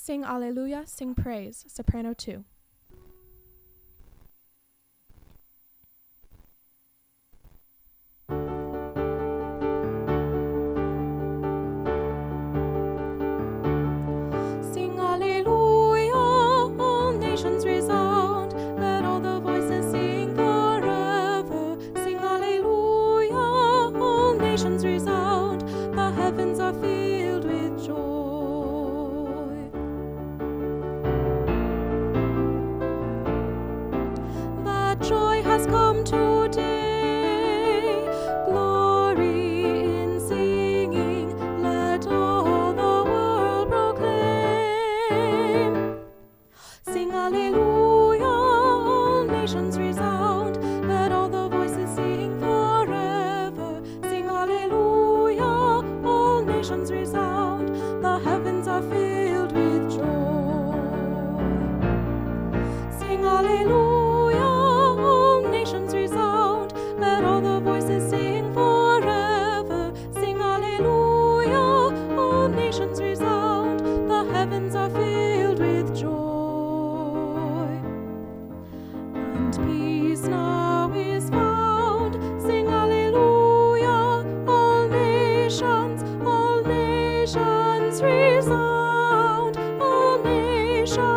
Sing Alleluia, sing praise, soprano 2. Sing Alleluia, all nations resound, let all the voices sing forever. Sing Alleluia, all nations resound, the heavens are filled with joy. That joy has come today, glory in singing, let all the world proclaim. Sing Alleluia, all nations resound, let all the voices sing forever. Sing Alleluia, all nations resound, the heavens are filled with joy. Sing Alleluia, all nations resound, let all the voices sing forever. Sing Alleluia, all nations resound, the heavens are filled with joy. And peace now is found. Sing Alleluia, all nations resound, all nations